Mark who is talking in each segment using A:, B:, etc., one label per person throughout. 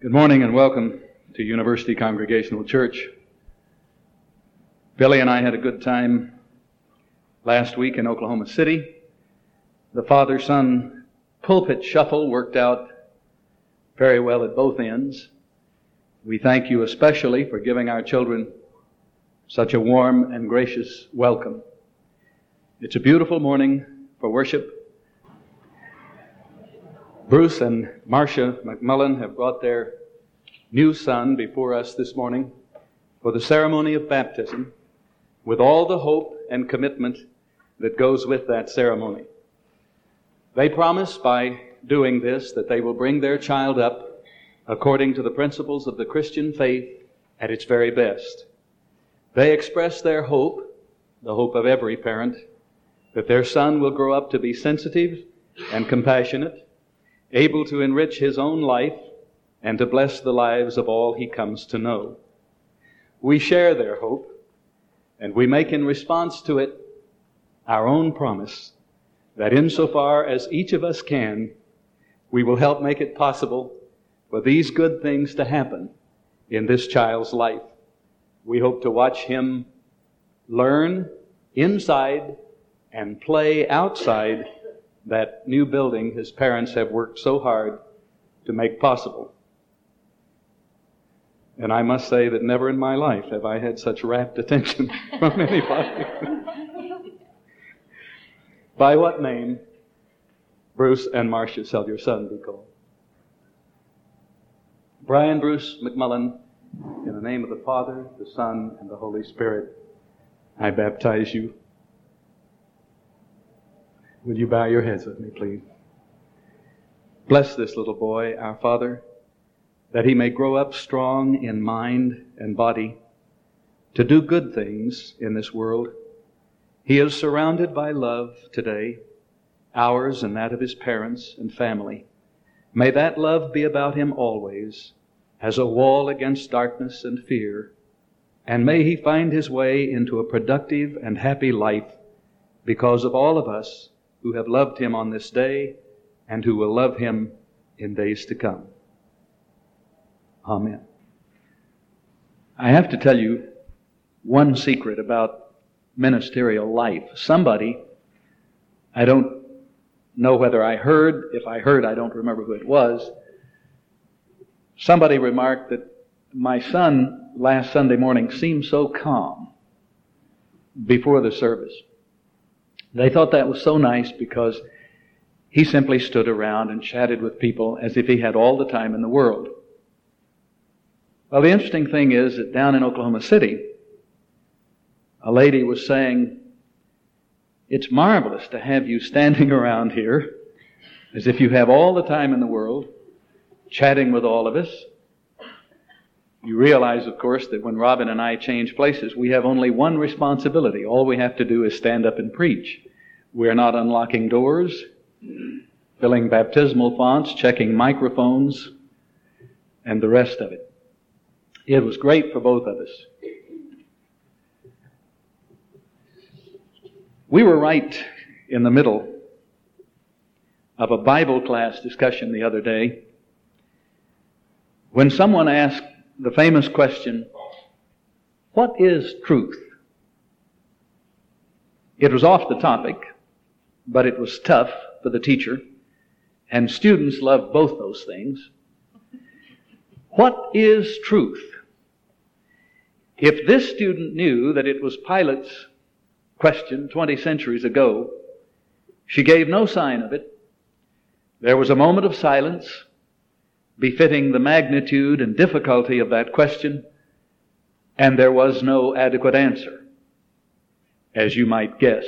A: Good morning and welcome to University Congregational Church. Billy and I had a good time last week in Oklahoma City. The father-son pulpit shuffle worked out very well at both ends. We thank you especially for giving our children such a warm and gracious welcome. It's a beautiful morning for worship. Bruce and Marcia McMullen have brought their new son before us this morning for the ceremony of baptism with all the hope and commitment that goes with that ceremony. They promise by doing this that they will bring their child up according to the principles of the Christian faith at its very best. They express their hope, the hope of every parent, that their son will grow up to be sensitive and compassionate, able to enrich his own life and to bless the lives of all he comes to know. We share their hope, and we make in response to it our own promise that insofar as each of us can, we will help make it possible for these good things to happen in this child's life. We hope to watch him learn inside and play outside that new building his parents have worked so hard to make possible. And I must say that never in my life have I had such rapt attention from anybody. By what name, Bruce and Marcia, shall your son be called? Brian Bruce McMullen, in the name of the Father, the Son, and the Holy Spirit, I baptize you. Will you bow your heads with me, please? Bless this little boy, our Father, that he may grow up strong in mind and body to do good things in this world. He is surrounded by love today, ours and that of his parents and family. May that love be about him always as a wall against darkness and fear, and may he find his way into a productive and happy life because of all of us who have loved him on this day and who will love him in days to come. Amen. I have to tell you one secret about ministerial life. Somebody, I don't know whether I heard, if I heard, I don't remember who it was. Somebody remarked that my son last Sunday morning seemed so calm before the service. They thought that was so nice because he simply stood around and chatted with people as if he had all the time in the world. Well, the interesting thing is that down in Oklahoma City, a lady was saying, "It's marvelous to have you standing around here as if you have all the time in the world, chatting with all of us." You realize, of course, that when Robin and I change places, we have only one responsibility. All we have to do is stand up and preach. We're not unlocking doors, filling baptismal fonts, checking microphones, and the rest of it. It was great for both of us. We were right in the middle of a Bible class discussion the other day when someone asked the famous question, "What is truth?" It was off the topic, but it was tough for the teacher, and students love both those things. What is truth? If this student knew that it was Pilate's question 20 centuries ago, she gave no sign of it. There was a moment of silence, befitting the magnitude and difficulty of that question, and there was no adequate answer, as you might guess.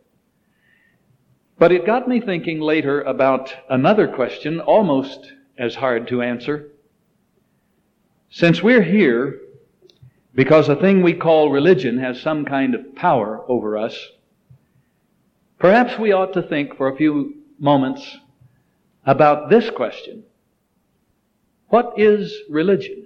A: But it got me thinking later about another question almost as hard to answer. Since we're here because a thing we call religion has some kind of power over us, perhaps we ought to think for a few moments about this question. What is religion?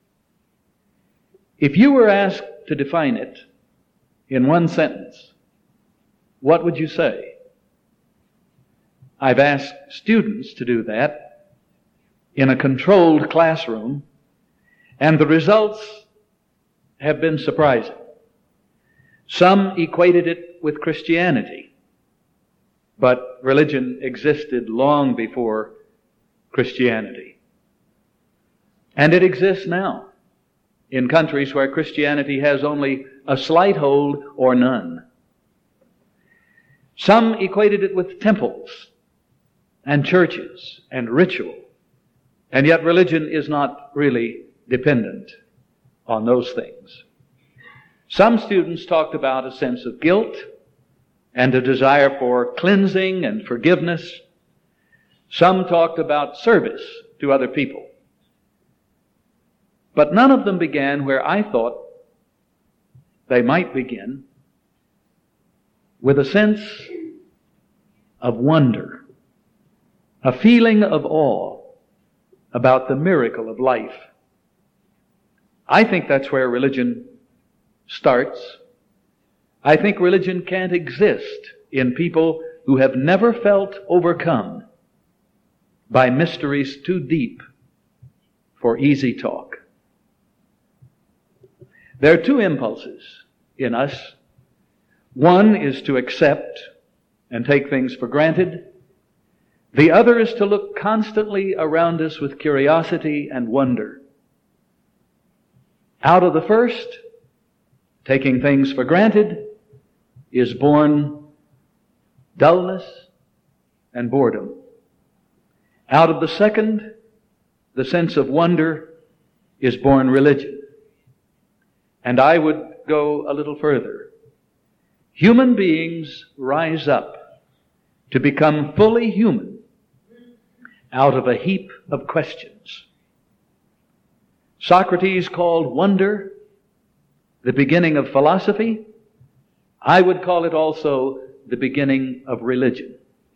A: If you were asked to define it in one sentence, what would you say? I've asked students to do that,
B: in a controlled classroom, and the results have been surprising. Some equated it with Christianity, but religion existed long before Christianity. And it exists now in countries where Christianity has only a slight hold or none. Some equated it with temples and churches and ritual, and yet religion is not really dependent on those things. Some students talked about a sense of guilt and a desire for cleansing and forgiveness. Some talked about service to other people. But none of them began where I thought they might begin, with a sense of wonder, a feeling of awe about the miracle of life. I think that's where religion starts. I think religion can't exist in people who have never felt overcome by mysteries too deep for easy talk. There are two impulses in us. One is to accept and take things for granted. The other is to look constantly around us with curiosity and wonder. Out of the first, taking things for granted, is born dullness and boredom. Out of the second, the sense of wonder, is born religion. And I would go a little further. Human beings rise up to become fully human out of a heap of questions. Socrates called wonder the beginning of philosophy. I would call it also the beginning of religion.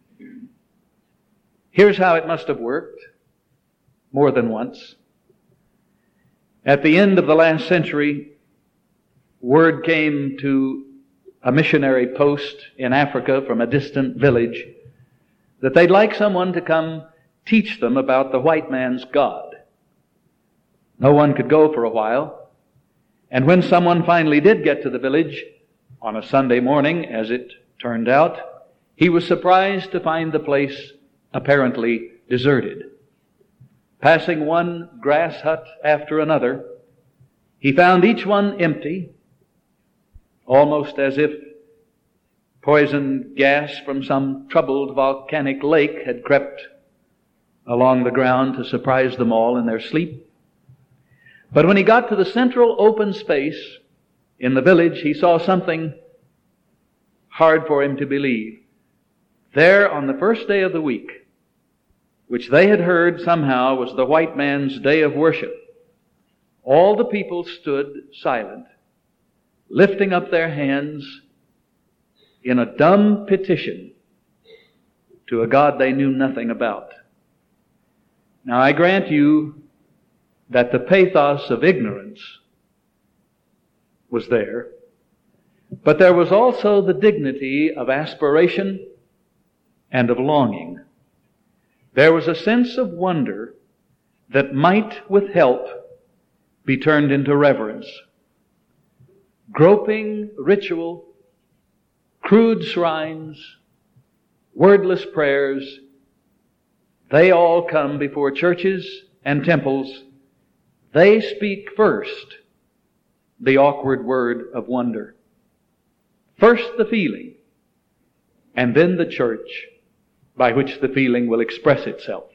B: Here's how it must have worked more than once. At the end of the last century, word came to a missionary post in Africa from a distant village that they'd like someone to come teach them about the white man's God. No one could go for a while, and when someone finally did get to the village on a Sunday morning, as it turned out, he was surprised to find the place apparently deserted. Passing one grass hut after another, he found each one empty, almost as if poison gas from some troubled volcanic lake had crept along the ground to surprise them all in their sleep. But when he got to the central open space in the village, he saw something hard for him to believe. There, on the first day of the week, which they had heard somehow was the white man's day of worship, all the people stood silent, lifting up their hands in a dumb petition to a God they knew nothing about. Now, I grant you that the pathos of ignorance was there, but there was also the dignity of aspiration and of longing. There was a sense of wonder that might, with help, be turned into reverence. Groping ritual, crude shrines, wordless prayers, they all come before churches and temples. They speak first the awkward word of wonder. First the feeling, and then the church by which the feeling will express itself.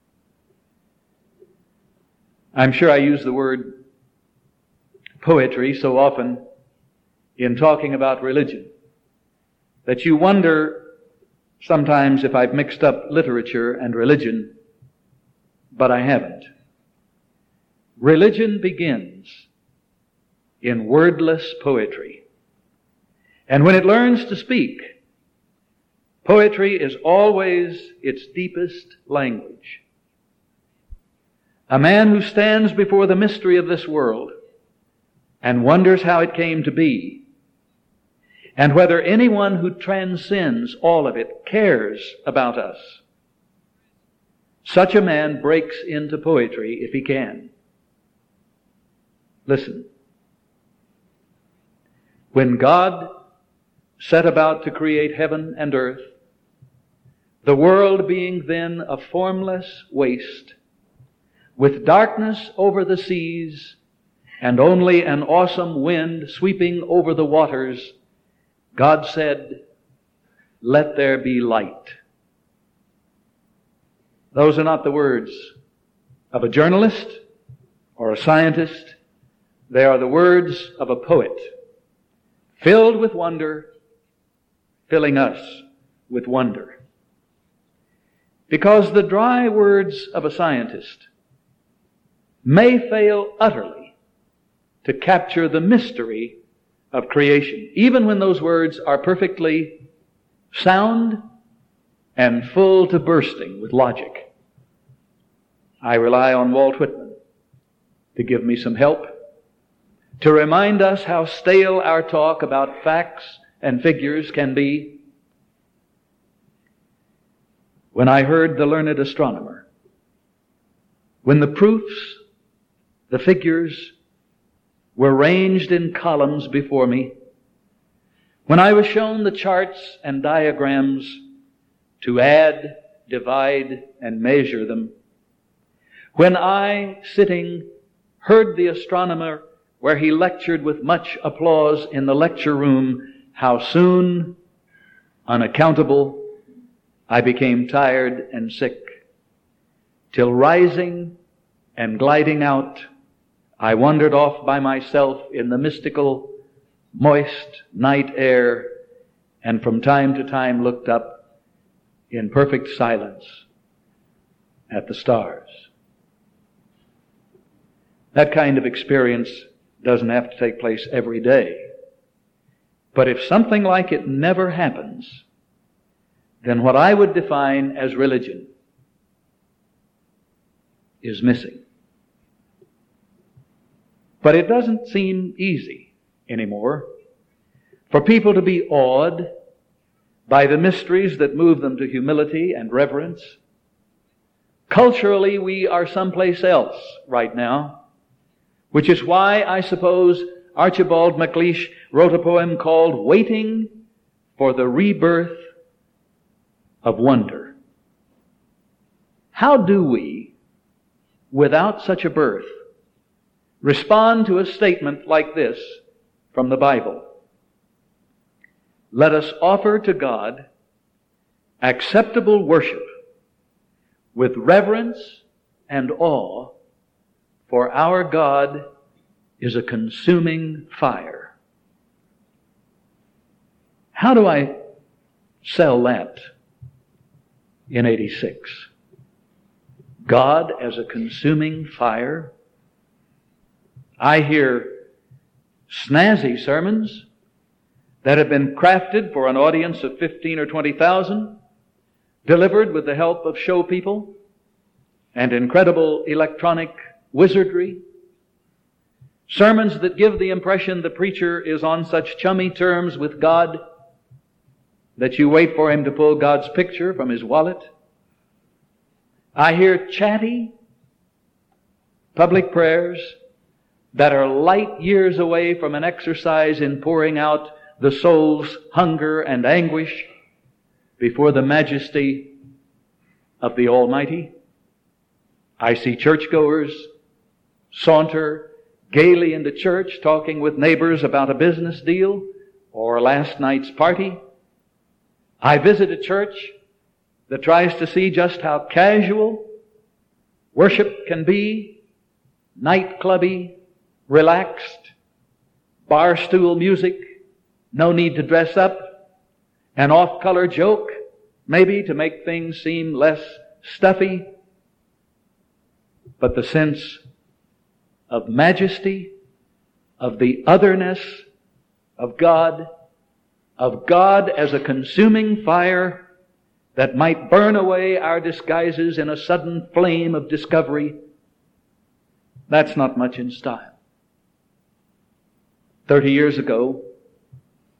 B: I'm sure I use the word poetry so often in talking about religion that you wonder sometimes if I've mixed up literature and religion, but I haven't. Religion begins in wordless poetry. And when it learns to speak, poetry is always its deepest language. A man who stands before the mystery of this world and wonders how it came to be, and whether anyone who transcends all of it cares about us, Such a man breaks into poetry if he can. Listen. When God set about to create heaven and earth, the world being then a formless waste, with darkness over the seas and only an awesome wind sweeping over the waters, God said, "Let there be light." Those are not the words of a journalist or a scientist. They are the words of a poet, filled with wonder, filling us with wonder. Because the dry words of a scientist may fail utterly to capture the mystery of creation, even when those words are perfectly sound and full to bursting with logic. I rely on Walt Whitman to give me some help, to remind us how stale our talk about facts and figures can be. When I heard the learned astronomer, when the proofs, the figures, were ranged in columns before me, when I was shown the charts and diagrams to add, divide, and measure them, when I, sitting, heard the astronomer where he lectured with much applause in the lecture room, how soon, unaccountable, I became tired and sick, till rising and gliding out, I wandered off by myself in the mystical, moist night air, and from time to time looked up in perfect silence at the stars. That kind of experience doesn't have to take place every day. But if something like it never happens, then what I would define as religion is missing. But it doesn't seem easy anymore for people to be awed by the mysteries that move them to humility and reverence. Culturally, we are someplace else right now, which is why I suppose Archibald MacLeish wrote a poem called "Waiting for the Rebirth of Wonder." How do we, without such a birth, respond to a statement like this from the Bible? Let us offer to God acceptable worship with reverence and awe, for our God is a consuming fire. How do I sell that in 86? God as a consuming fire? I hear snazzy sermons that have been crafted for an audience of 15 or 20,000, delivered with the help of show people and incredible electronic wizardry. Sermons that give the impression the preacher is on such chummy terms with God that you wait for him to pull God's picture from his wallet. I hear chatty public prayers that are light years away from an exercise in pouring out the soul's hunger and anguish before the majesty of the Almighty. I see churchgoers saunter gaily into church, talking with neighbors about a business deal or last night's party. I visit a church that tries to see just how casual worship can be, nightclubby, relaxed, bar stool music, no need to dress up, an off-color joke, maybe to make things seem less stuffy, but the sense of majesty, of the otherness of God as a consuming fire that might burn away our disguises in a sudden flame of discovery. That's not much in style. 30 years ago,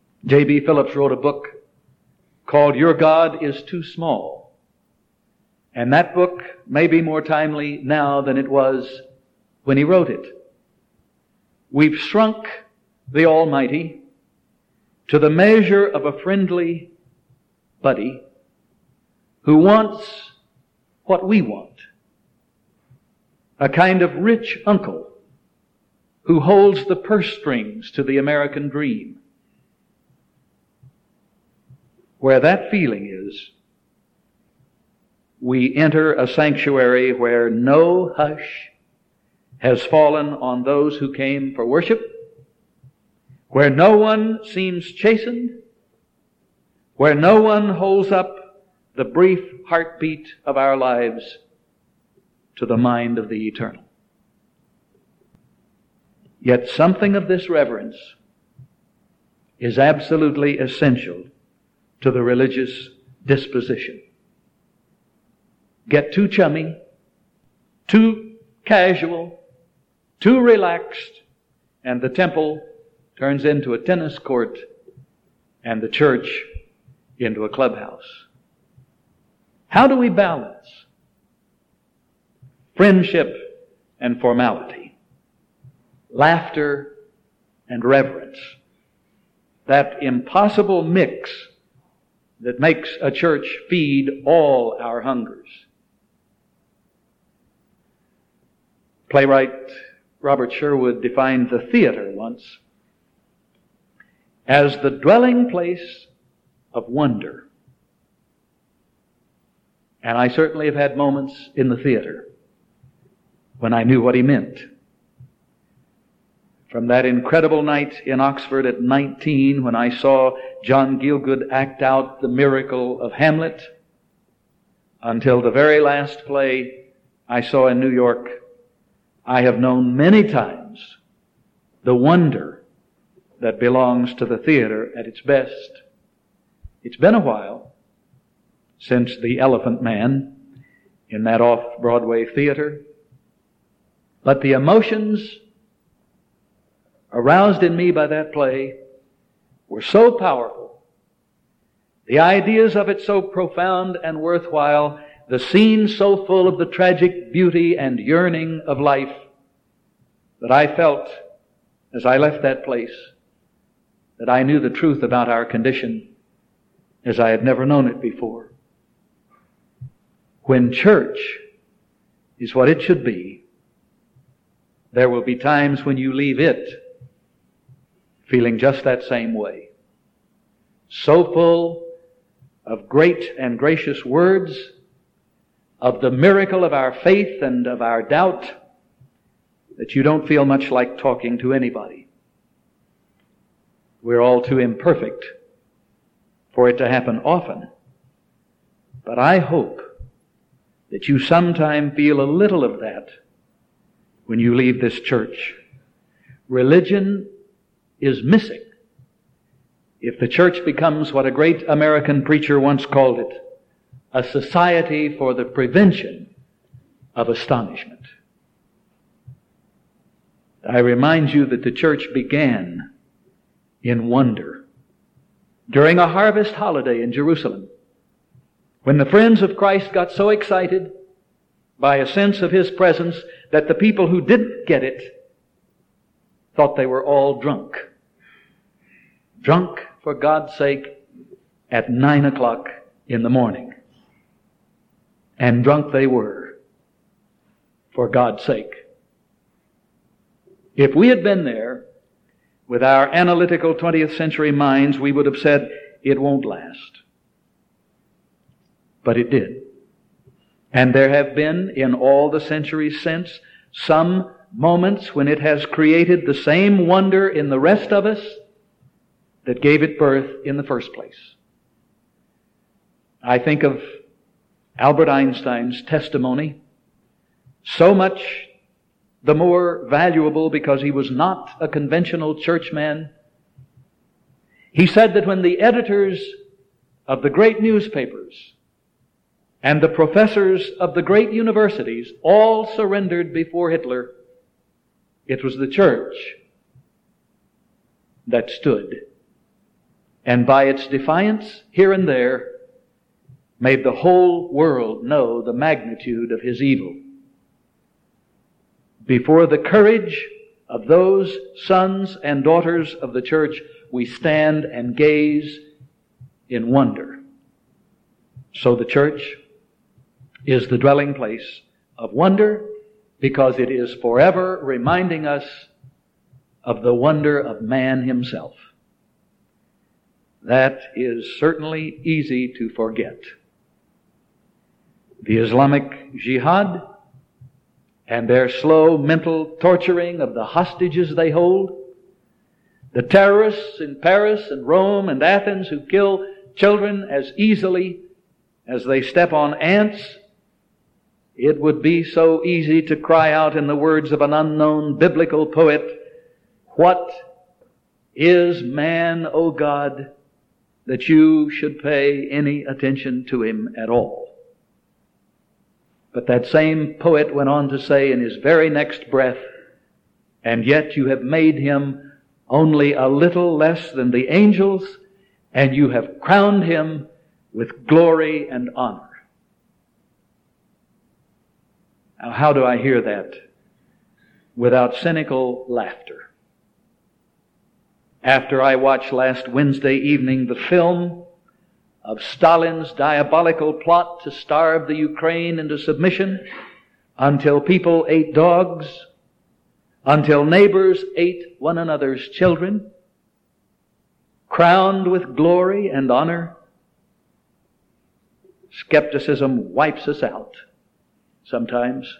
B: J.B. Phillips wrote a book called "Your God is Too Small." And that book may be more timely now than it was when he wrote it. We've shrunk the Almighty to the measure of a friendly buddy who wants what we want. A kind of rich uncle who holds the purse strings to the American dream. Where that feeling is, we enter a sanctuary where no hush has fallen on those who came for worship, where no one seems chastened, where no one holds up the brief heartbeat of our lives to the mind of the eternal. Yet something of this reverence is absolutely essential to the religious disposition. Get too chummy, too casual, too relaxed, and the temple turns into a tennis court and the church into a clubhouse. How do we balance friendship and formality, laughter and reverence, that impossible mix that makes a church feed all our hungers? Playwright Robert Sherwood defined the theater once as the dwelling place of wonder. And I certainly have had moments in the theater when I knew what he meant. From that incredible night in Oxford at 19 when I saw John Gielgud act out the miracle of Hamlet, until the very last play I saw in New York, I have known many times the wonder that belongs to the theater at its best. It's been a while since The Elephant Man in that off-Broadway theater, but the emotions aroused in me by that play were so powerful, the ideas of it so profound and worthwhile, the scene so full of the tragic beauty and yearning of life, that I felt as I left that place that I knew the truth about our condition as I had never known it before. When church is what it should be, there will be times when you leave it feeling just that same way. So full of great and gracious words, of the miracle of our faith and of our doubt, that you don't feel much like talking to anybody. We're all too imperfect for it to happen often. But I hope that you sometime feel a little of that when you leave this church. Religion is missing if the church becomes what a great American preacher once called it, a society for the prevention of astonishment. I remind you that the church began in wonder during a harvest holiday in Jerusalem, when the friends of Christ got so excited by a sense of His presence that the people who didn't get it thought they were all drunk. Drunk, for God's sake, at 9 o'clock in the morning. And drunk they were, for God's sake. If we had been there with our analytical 20th century minds, we would have said, it won't last. But it did. And there have been, in all the centuries since, some moments when it has created the same wonder in the rest of us that gave it birth in the first place. I think of Albert Einstein's testimony, so much the more valuable because he was not a conventional churchman. He said that when the editors of the great newspapers and the professors of the great universities all surrendered before Hitler, it was the church that stood. And by its defiance here and there, made the whole world know the magnitude of his evil. Before the courage of those sons and daughters of the church, we stand and gaze in wonder. So the church is the dwelling place of wonder, because it is forever reminding us of the wonder of man himself. That is certainly easy to forget. The Islamic Jihad and their slow mental torturing of the hostages they hold, the terrorists in Paris and Rome and Athens who kill children as easily as they step on ants. It would be so easy to cry out in the words of an unknown biblical poet, "What is man, O God, that you should pay any attention to him at all?" But that same poet went on to say in his very next breath, "And yet you have made him only a little less than the angels, and you have crowned him with glory and honor." Now, how do I hear that without cynical laughter? After I watched last Wednesday evening the film of Stalin's diabolical plot to starve the Ukraine into submission until people ate dogs, until neighbors ate one another's children, crowned with glory and honor, skepticism wipes us out sometimes.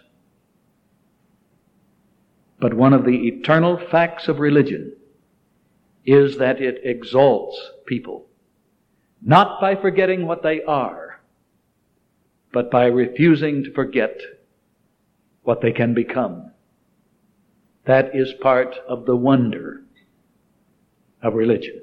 B: But one of the eternal facts of religion is that it exalts people, not by forgetting what they are, but by refusing to forget what they can become. That is part of the wonder of religion.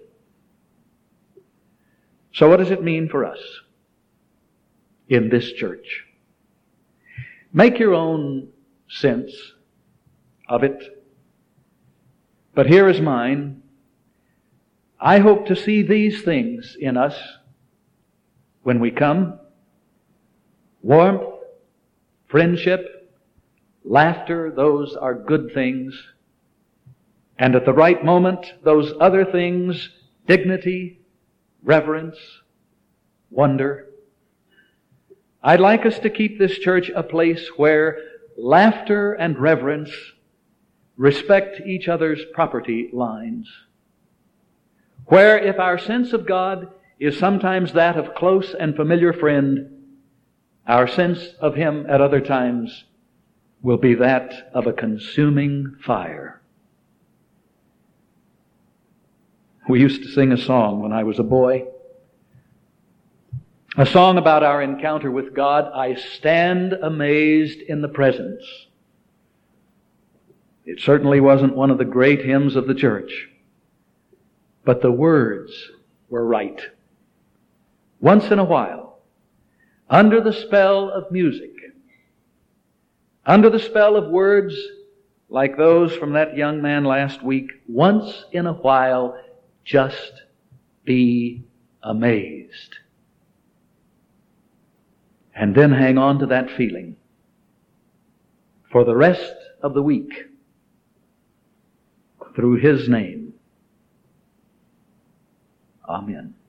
B: So what does it mean for us in this church? Make your own sense of it. But here is mine. I hope to see these things in us when we come: warmth, friendship, laughter. Those are good things. And at the right moment, those other things: dignity, reverence, wonder. I'd like us to keep this church a place where laughter and reverence respect each other's property lines. Where if our sense of God is sometimes that of close and familiar friend, our sense of Him at other times will be that of a consuming fire. We used to sing a song when I was a boy. A song about our encounter with God. I stand amazed in the presence. It certainly wasn't one of the great hymns of the church, but the words were right. Once in a while, under the spell of music, under the spell of words like those from that young man last week, once in a while, just be amazed. And then hang on to that feeling for the rest of the week through His name. Amen.